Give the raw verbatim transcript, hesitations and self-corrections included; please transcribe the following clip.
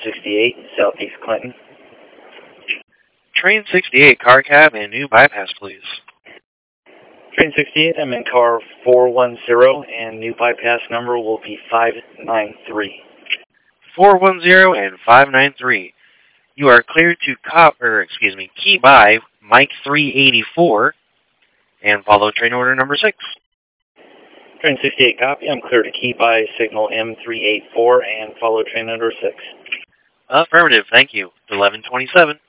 sixty-eight, Southeast Clinton. Train sixty-eight, car cab and new bypass, please. Train sixty-eight, I'm in car four one zero, and new bypass number will be five nine three. four one zero and five nine three. You are cleared to cop, or excuse me, key by Mike three eighty-four, and follow train order number six. Train sixty-eight, copy. I'm clear to key by signal M three eighty-four and follow train number six. Affirmative, thank you. eleven twenty-seven.